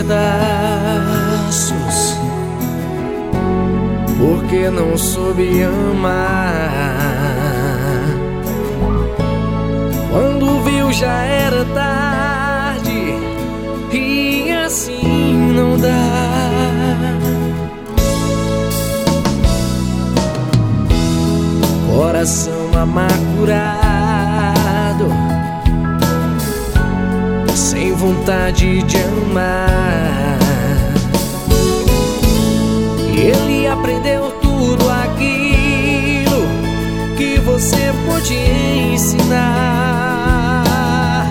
pedaços, porque não soube amar. Quando viu já era tarde, e assim não dá. Coração amargurado, sem vontade de amar. Ele aprendeu tudo aquilo que você pode ensinar.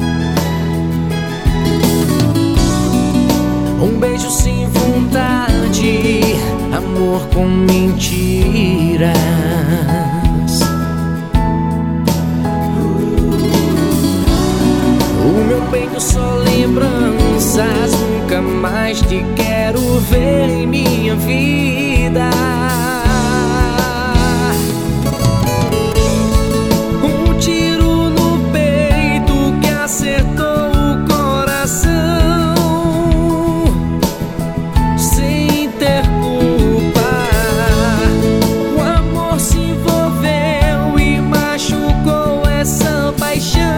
Um beijo sem vontade, amor com mentiras. O meu peito só lembranças, nunca mais te quero ver em minha vida. Um tiro no peito que acertou o coração, sem ter culpa. O amor se envolveu e machucou essa paixão.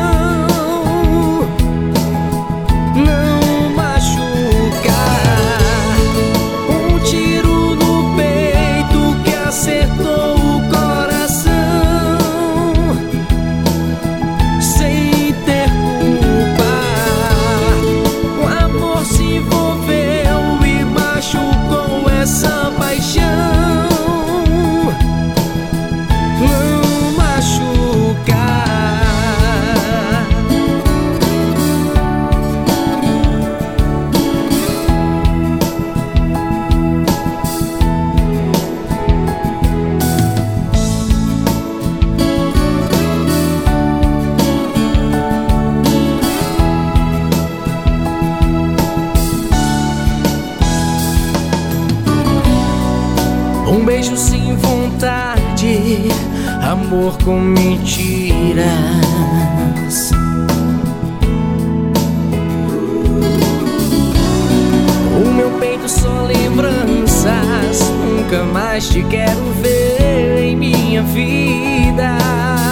Um beijo sem vontade, amor com mentiras. O meu peito só lembranças, nunca mais te quero ver em minha vida.